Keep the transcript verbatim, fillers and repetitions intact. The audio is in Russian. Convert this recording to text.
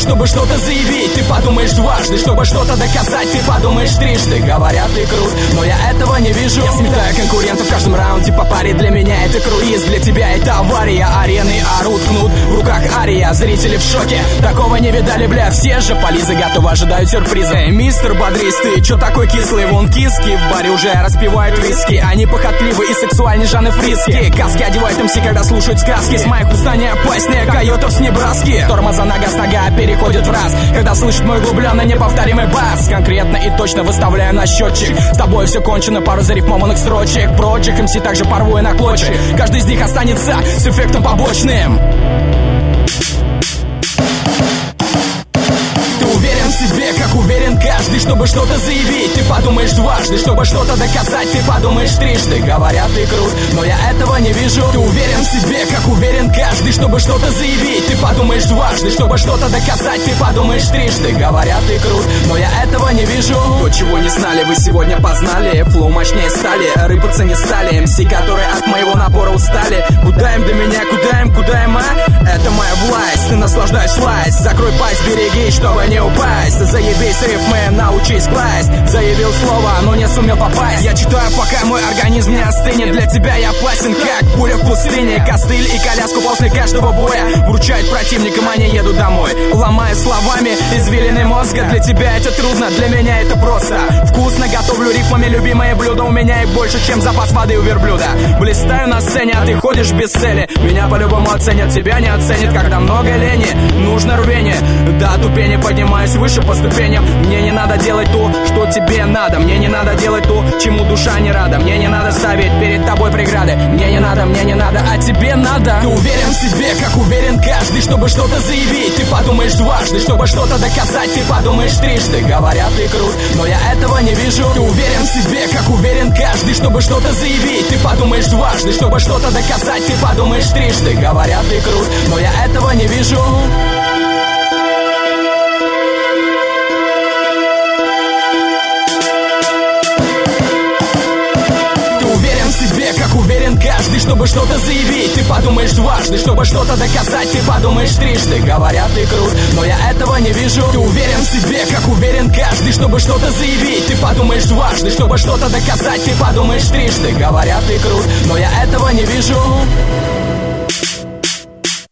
чтобы что-то заявить. Ты подумаешь дважды, чтобы что-то доказать. Ты подумаешь трижды, говорят, ты крут, но я этого не вижу. Я сметаю конкурентов в каждом раунде по паре. Для меня это круиз, для тебя это авария. Арены орут, кнут, в руках ария. Зрители в шоке, такого не видали, бля. Все же полизы готовы, ожидают сюрприза. Эй, мистер Бодрис, ты чё такой кислый? Вон киски в баре уже распивают виски. Они похотливы и сексуальны, Жанны Фриски. Каски одевают МС, когда слушают сказки. С моих уст они опаснее койотов с Небраски. Тормоза нога с нога переходит в раз, когда слышит мой углубленный неповторимый бас. Конкретно и точно выставляю на счетчик. С тобой все кончено, пару зарифмованных строчек. Прочих МС также порву и на клочек. Каждый из них останется с эффектом побочным. Себе, как уверен каждый, чтобы что-то заявить. Ты подумаешь дважды, чтобы что-то доказать. Ты подумаешь трижды, говорят, ты крут, но я этого не вижу. Ты уверен в себе, как уверен каждый, чтобы что-то заявить. Ты подумаешь дважды, чтобы что-то доказать. Ты подумаешь трижды, говорят, ты крут, но я этого не вижу. То, чего не знали, вы сегодня познали. Флоу мощнее стали, рыпаться не стали. МС, которые от моего напора устали. Куда им до меня, куда им, куда им, а? Это моя власть, ты наслаждаешь власть. Закрой пасть, береги, чтобы не упасть. Заебись рифмы, научись класть. Заявил слово, но не сумел попасть. Я читаю, пока мой организм не остынет. Для тебя я опасен, как буря в пустыне. Костыль и коляску после каждого боя вручают противникам, они едут домой. Ломая словами извилины мозга. Для тебя это трудно, для меня это просто. Вкусно готовлю рифмами любимое блюдо. У меня их больше, чем запас воды у верблюда. Блистаю на сцене, а ты ходишь без цели. Меня по-любому оценят, тебя не оценят. Когда много лени, нужно рвение. До тупени поднимаюсь выше по ступеням. Мне не надо делать то, что тебе надо. Мне не надо делать то, чему душа не рада. Мне не надо ставить перед тобой преграды. Мне не надо, мне не надо, а тебе надо. Ты уверен в себе, как уверен каждый, чтобы что-то заявить. Ты подумаешь дважды, чтобы что-то доказать. Ты подумаешь трижды, говорят, ты крут, но я этого не вижу. Ты уверен в себе, как уверен каждый, чтобы что-то заявить. Ты подумаешь дважды, чтобы что-то доказать. Ты подумаешь трижды, говорят, ты крут, но я этого не вижу. Уверен каждый, чтобы что-то заявить. Ты подумаешь дважды, чтобы что-то доказать. Ты подумаешь трижды, говорят, ты крут, но я этого не вижу. Ты уверен в себе, как уверен каждый, чтобы что-то заявить. Ты подумаешь дважды, чтобы что-то доказать. Ты подумаешь трижды, говорят, ты крут, но я этого не вижу.